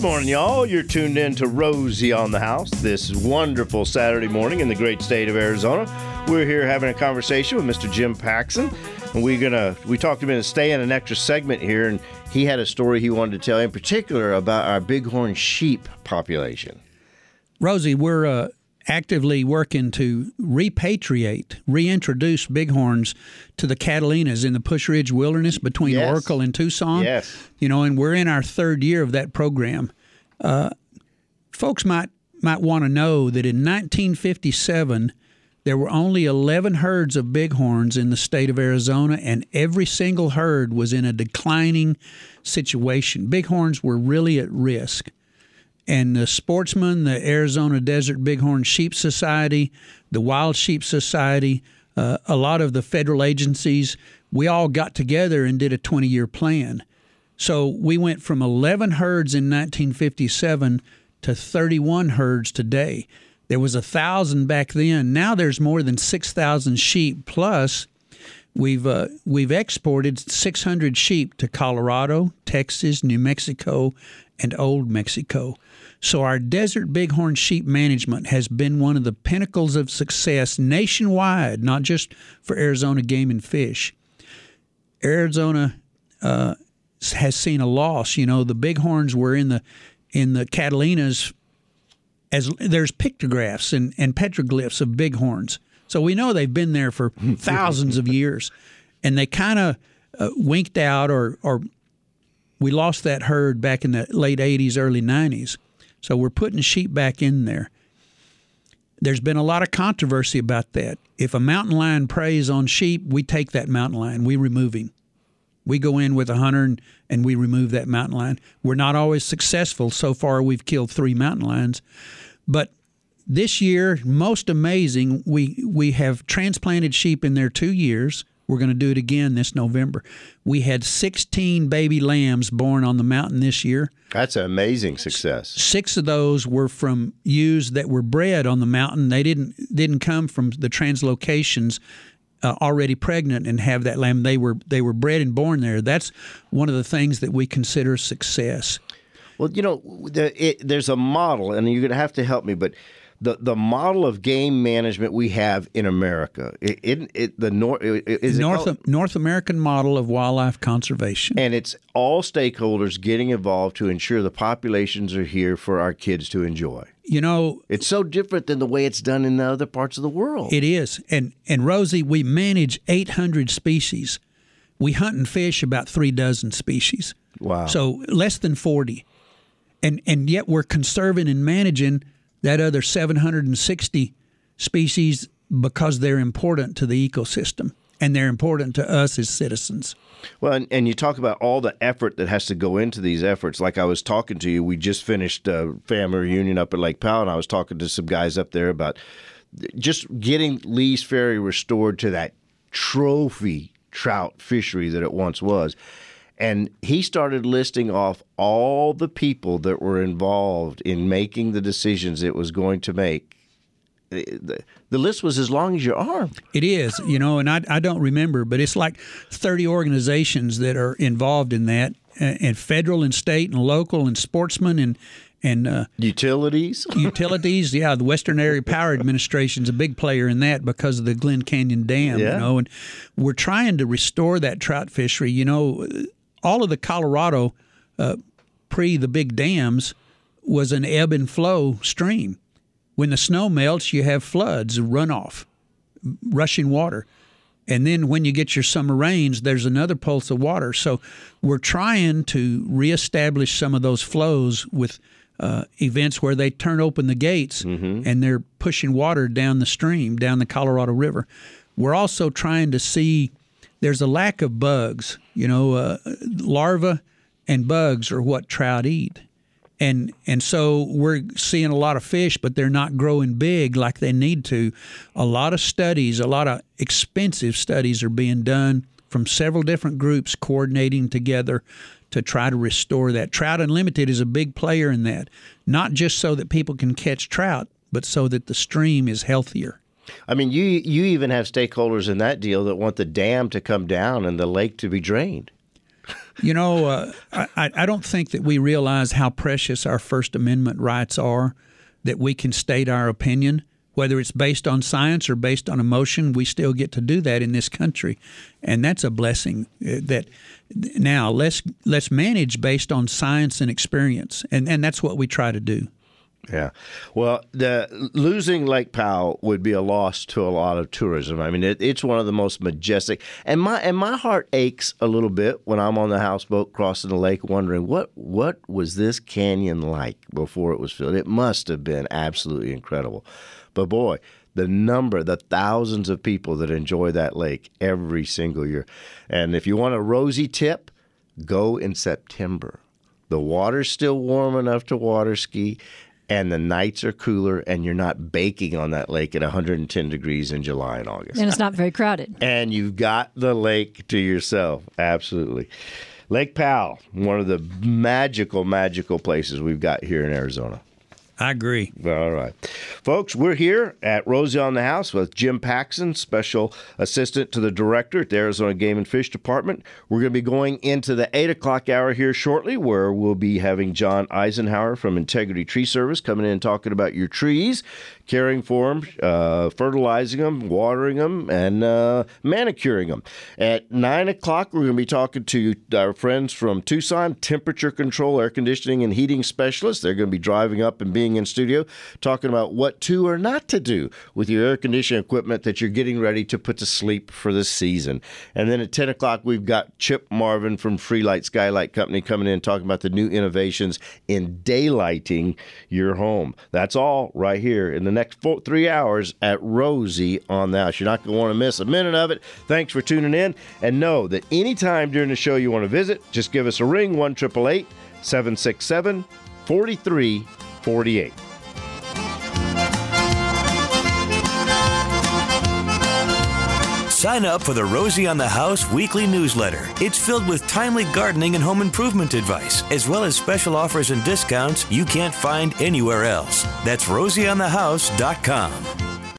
Good morning, y'all. You're tuned in to Rosie on the House this wonderful Saturday morning in the great state of Arizona. We're here having a conversation with Mr. Jim Paxson, and we talked to him to stay in an extra segment here, and he had a story he wanted to tell, in particular about our bighorn sheep population. Rosie, we're actively working to reintroduce bighorns to the Catalinas in the Push Ridge Wilderness between Oracle and Tucson. Yes. And we're in our third year of that program. Folks might want to know that in 1957, there were only 11 herds of bighorns in the state of Arizona, and every single herd was in a declining situation. Bighorns were really at risk. And the Sportsman, the Arizona Desert Bighorn Sheep Society, the Wild Sheep Society, a lot of the federal agencies, we all got together and did a 20-year plan. So we went from 11 herds in 1957 to 31 herds today. There was 1,000 back then. Now there's more than 6,000 sheep. Plus, we've exported 600 sheep to Colorado, Texas, New Mexico, and Old Mexico. So our desert bighorn sheep management has been one of the pinnacles of success nationwide, not just for Arizona Game and Fish. Arizona has seen a loss. The bighorns were in the Catalinas, as there's pictographs and petroglyphs of bighorns. So we know they've been there for thousands of years, and they kind of winked out, or we lost that herd back in the late 80s, early 90s. So we're putting sheep back in there. There's been a lot of controversy about that. If a mountain lion preys on sheep, we take that mountain lion. We remove him. We go in with a hunter and we remove that mountain lion. We're not always successful. So far, we've killed 3 mountain lions. But this year, most amazing, we have transplanted sheep in there 2 years. We're going to do it again this November. We had 16 baby lambs born on the mountain this year. That's an amazing success. 6 of those were from ewes that were bred on the mountain. They didn't come from the translocations already pregnant and have that lamb. They were bred and born there. That's one of the things that we consider success. Well, there's a model, and you're going to have to help me, but the model of game management we have in America, North American model of wildlife conservation, and it's all stakeholders getting involved to ensure the populations are here for our kids to enjoy. It's so different than the way it's done in the other parts of the world. It is, and Rosie, we manage 800 species. We hunt and fish about 36 species. Wow! So less than 40, and yet we're conserving and managing that other 760 species because they're important to the ecosystem and they're important to us as citizens. Well, and you talk about all the effort that has to go into these efforts. Like I was talking to you, we just finished a family reunion up at Lake Powell, and I was talking to some guys up there about just getting Lee's Ferry restored to that trophy trout fishery that it once was. And he started listing off all the people that were involved in making the decisions it was going to make. The list was as long as your arm. It is, and I don't remember, but it's like 30 organizations that are involved in that, and federal and state and local and sportsmen and utilities. Utilities, yeah. The Western Area Power Administration is a big player in that because of the Glen Canyon Dam, and we're trying to restore that trout fishery. All of the Colorado pre the big dams was an ebb and flow stream. When the snow melts, you have floods, runoff, rushing water. And then when you get your summer rains, there's another pulse of water. So we're trying to reestablish some of those flows with events where they turn open the gates and they're pushing water down the stream, down the Colorado River. We're also trying to see there's a lack of bugs. Larvae and bugs are what trout eat. And so we're seeing a lot of fish, but they're not growing big like they need to. A lot of studies, a lot of expensive studies are being done from several different groups coordinating together to try to restore that. Trout Unlimited is a big player in that, not just so that people can catch trout, but so that the stream is healthier. I mean, you even have stakeholders in that deal that want the dam to come down and the lake to be drained. You know, I don't think that we realize how precious our First Amendment rights are, that we can state our opinion. Whether it's based on science or based on emotion, we still get to do that in this country. And that's a blessing. That now let's manage based on science and experience. And that's what we try to do. Yeah. Well, losing Lake Powell would be a loss to a lot of tourism. I mean, it's one of the most majestic. And my heart aches a little bit when I'm on the houseboat crossing the lake wondering what was this canyon like before it was filled. It must have been absolutely incredible. But boy, the thousands of people that enjoy that lake every single year. And if you want a rosy tip, go in September. The water's still warm enough to water ski, and the nights are cooler, and you're not baking on that lake at 110 degrees in July and August. And it's not very crowded. And you've got the lake to yourself. Absolutely. Lake Powell, one of the magical, magical places we've got here in Arizona. I agree. All right. Folks, we're here at Rosie on the House with Jim Paxson, Special Assistant to the Director at the Arizona Game and Fish Department. We're going to be going into the 8 o'clock hour here shortly, where we'll be having John Eisenhower from Integrity Tree Service coming in and talking about your trees, caring for them, fertilizing them, watering them, and manicuring them. At 9 o'clock, we're going to be talking to our friends from Tucson, Temperature Control, Air Conditioning, and Heating Specialists. They're going to be driving up and being in studio talking about what to or not to do with your air conditioning equipment that you're getting ready to put to sleep for the season. And then at 10 o'clock, we've got Chip Marvin from Freelight Skylight Company coming in and talking about the new innovations in daylighting your home. That's all right here in the next 3 hours at Rosie on the House. You're not going to want to miss a minute of it. Thanks for tuning in. And know that anytime during the show you want to visit, just give us a ring, 1-888-767-4348. Sign up for the Rosie on the House weekly newsletter. It's filled with timely gardening and home improvement advice, as well as special offers and discounts you can't find anywhere else. That's rosieonthehouse.com.